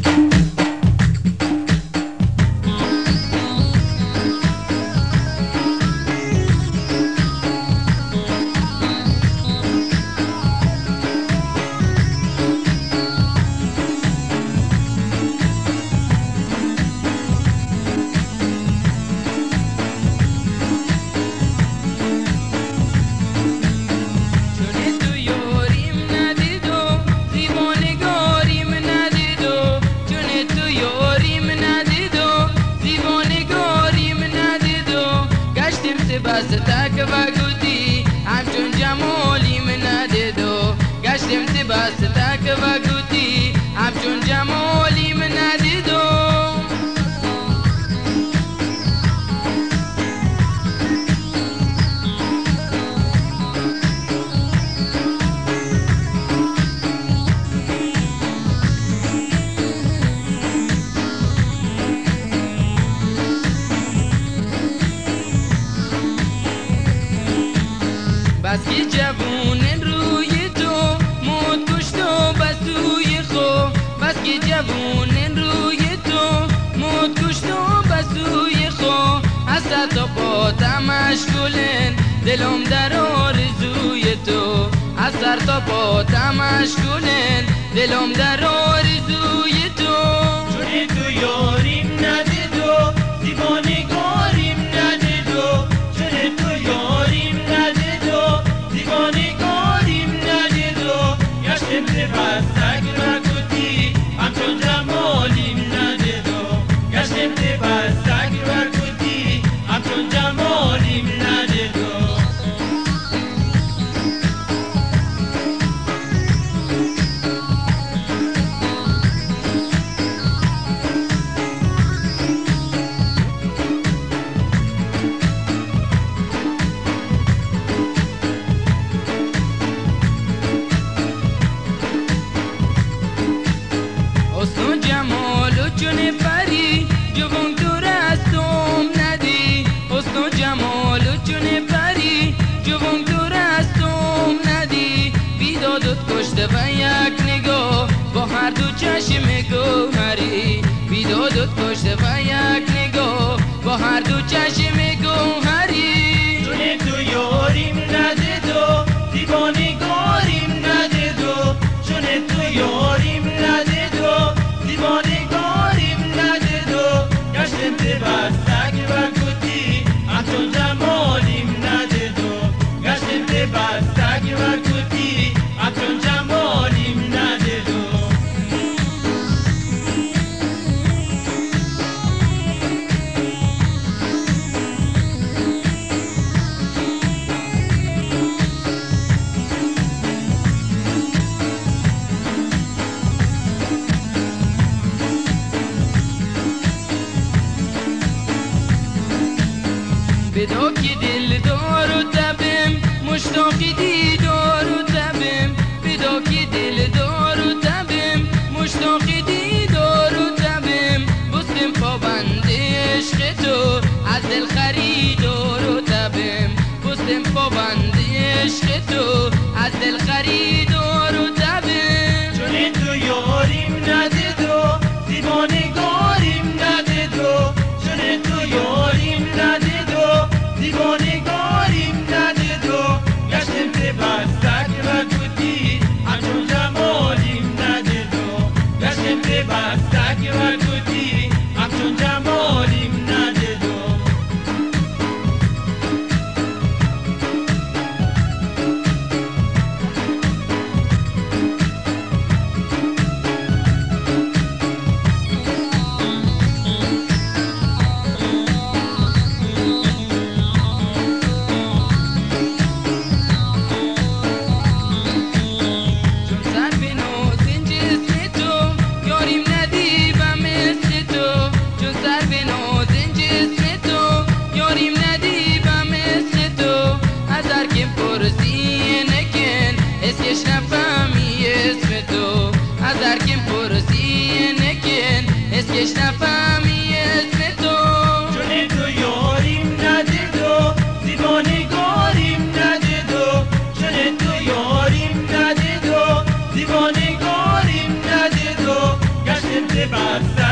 بس تک و گوتی همچون جمالی من ندیدو گشتم تی بس تک و گوتی همچون جمالی من ندیدو بس که جوون روی تو موت کشت و بسوی خو بس که جوون روی تو موت کشت و بسوی خو از تا پا مشغولن دلم در آرزوی تو از سر تا پا مشغولن دلم در آرزوی تو چون تو یاریم ندیدو دیوانگاریم ندیدو چون تو یاریم ندیدو دیوانگاریم ندیدو گشتم ز بستک و گوتی همچون جمالیم ندیدو گشتم ز بستک و گوتی همچون جمالیم ندیدو حسن و جمال و چون پری جوان تو رستم ندی حسن و جمال و چون پری جوان تو رستم ندی بیدادت کشته و یک نگاه با هر دو چشم گوهری بیدادت کشته و یک نگاه با هر دو چشم گوهری چون تو یاریم ندیدو دیوانگاریم ندیدو چون تو یاریم ندیدو دیوانگاریم ندیدو گشتم ز بستک و گوتی همچون جمالیم ندیدو گشتم ز بستک و گوتی همچون جمالیم ندیدو بدو که دل دار و تبم مشتاقی دیدار و تبم بدو که دل دار و تبم مشتاقی دیدار و تبم بستم پابند عشق تو از دل خریدار و تبم بستم پابند عشق تو از دل خریدار و تبم چون تو یاریم ندیدو دیوانگاریم ندیدو چون تو یاریم ندیدو دیوانگاریم ندیدو گشتم ز بستک و گوتی همچون جمالیم ندیدو گشتم ز بستک و گوتی همچون جمالیم ندیدو اسکش نفهمی اسم تو از هر کم پرسی نکن اسکش نفهمی اسم تو چون تو یاریم ندیدو دیوانگاریم ندیدو چون تو یاریم ندیدو دیوانگاریم ندیدو گشتم ز از